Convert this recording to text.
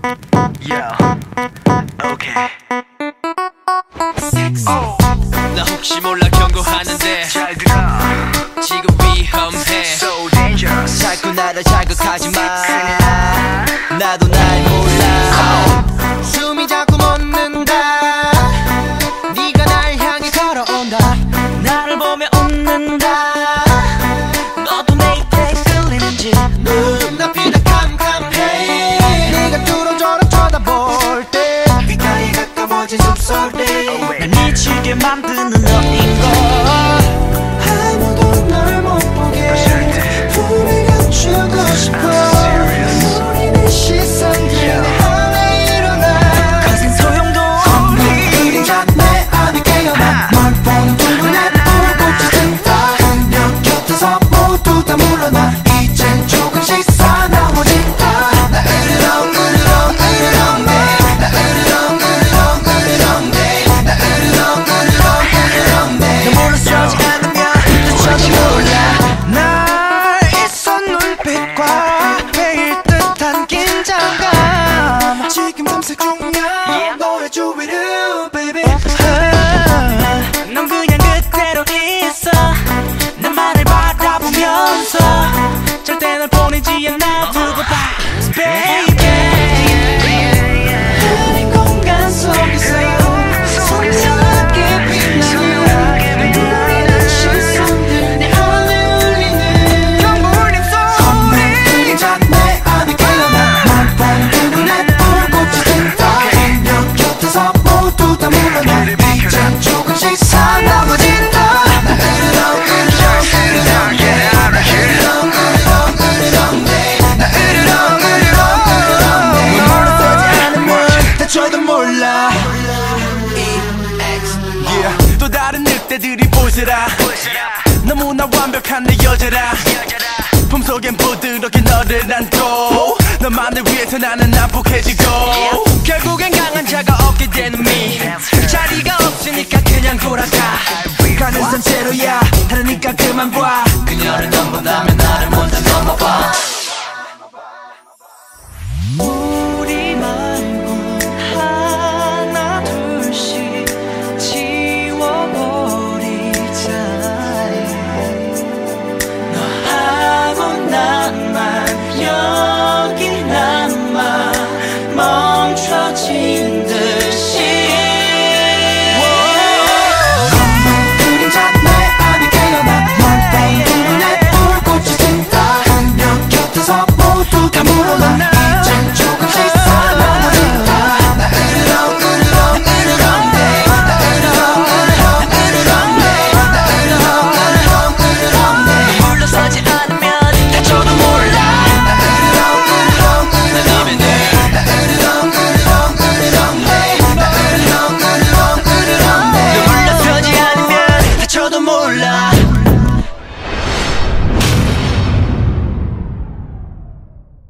Yeah. Okay. 나 혹시 몰라 경고하는데 잘 들어. 지금 위험해. So dangerous. 자꾸 나를 자극하지 마. 나도 날 몰라. 숨이 자꾸 멎는다. 네가 날 향해 걸어온다. 나를 보며 웃는다. 너도 내 입에 끌리는지. 눈앞이 다 캄캄해. 네가 뚫어져라 쳐다볼 때 귓가에 가까워진 숨소리. 날 미치게 만드는 너인걸. 아무도 널 못 보게 불을 감추고 싶어. 우리는 시선들에 하나 일어나. 거센 소용도 없는 그림자 내 안에 깨어나. 널 보는 두눈에 불꽃이 든다. 그녀 곁에서 모두 다 물러나. 이젠 조금씩 사나워진다. 나 으르렁 으르렁 으르렁 대. 나 으르렁 으르렁 으르렁 대. 나 으르렁 으르렁 으르렁 대. 너 물러서지 않으면 미쳐도 몰라. 날 이선 눈빛과 베일 듯한 긴장감. 지금 탐색 중이야. 너의 주위를 baby. 넌 그냥 그대로 있어. 나만을 바라보면서 절대 널 보내지 않아. 두고 봐 baby. 이 공간 속에서 선명하게 빛나는 우리는 시선들 내 안에 울리는 경물림 소리. 그림자 내 안에 깨어나. 널 보는 그 눈에 불꽃이 든다. 그녀 곁에서 모두 다 물러나. 이젠 조금씩 사나워진다. 나 으르렁 으르렁 으르렁 대. 나 으르렁 으르렁 으르렁 대. 나 으르렁 으르렁 으르렁 대. 물러서지 않으면 다쳐도 몰라. Yeah. 또 다른 늑대들이 보시라. 너무나 완벽한 내 여자라. 품속엔 부드럽게 너를 안고 너만을 위해서 나는 난폭해지고 결국엔 강한 자가 없게 되는 미. 자리가 없으니까 그냥 돌아가. 가는 산채로야 다르니까 그만 봐. 그녀를 넘본다면 나를 먼저 넘어봐.